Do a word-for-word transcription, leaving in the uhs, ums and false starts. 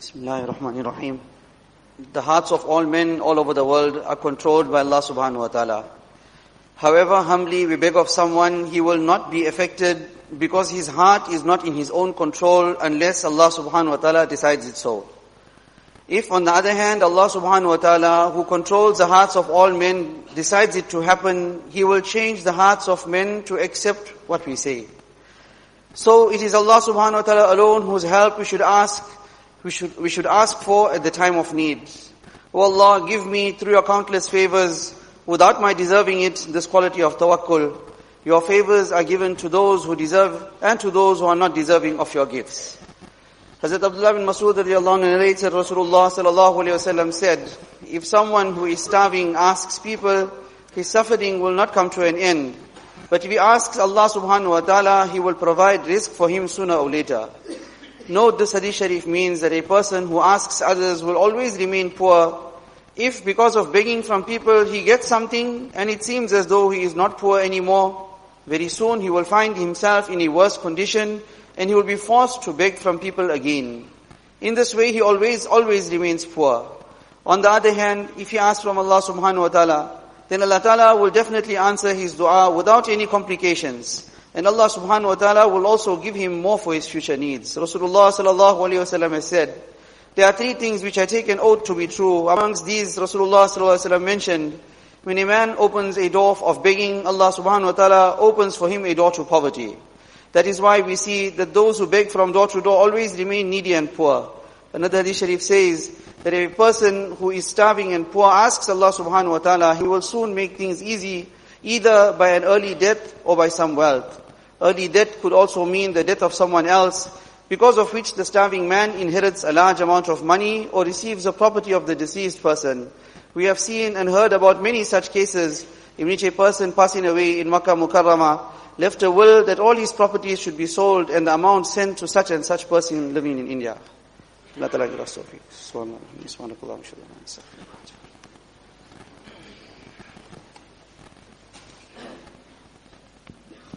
Bismillahir Rahmanir Rahim. The hearts of all men all over the world are controlled by Allah subhanahu wa ta'ala. However, humbly we beg of someone, he will not be affected because his heart is not in his own control unless Allah subhanahu wa ta'ala decides it so. If on the other hand, Allah subhanahu wa ta'ala, who controls the hearts of all men, decides it to happen, He will change the hearts of men to accept what we say. So it is Allah subhanahu wa ta'ala alone whose help we should ask, we should, we should ask for at the time of need. O Allah, give me through your countless favors, without my deserving it, this quality of tawakkul. Your favors are given to those who deserve and to those who are not deserving of your gifts. Hazrat Abdullah bin Mas'ud radiallahu anhu narrates that Rasulullah sallallahu alayhi wa sallam said, if someone who is starving asks people, his suffering will not come to an end. But if he asks Allah subhanahu wa ta'ala, He will provide rizq for him sooner or later. Note, this hadith sharif means that a person who asks others will always remain poor. If because of begging from people he gets something and it seems as though he is not poor anymore, very soon he will find himself in a worse condition and he will be forced to beg from people again. In this way he always, always remains poor. On the other hand, if he asks from Allah subhanahu wa ta'ala, then Allah ta'ala will definitely answer his dua without any complications. And Allah subhanahu wa ta'ala will also give him more for his future needs. Rasulullah sallallahu alayhi wa sallam has said, there are three things which I take an oath to be true. Amongst these, Rasulullah sallallahu alayhi wa sallam mentioned, when a man opens a door of begging, Allah subhanahu wa ta'ala opens for him a door to poverty. That is why we see that those who beg from door to door always remain needy and poor. Another hadith sharif says that if a person who is starving and poor asks Allah subhanahu wa ta'ala, He will soon make things easy, either by an early death or by some wealth. Early death could also mean the death of someone else, because of which the starving man inherits a large amount of money or receives the property of the deceased person. We have seen and heard about many such cases in which a person passing away in Makkah Mukarramah left a will that all his properties should be sold and the amount sent to such and such person living in India. Allah Ta'ala give us tawfiq. Subhanallah.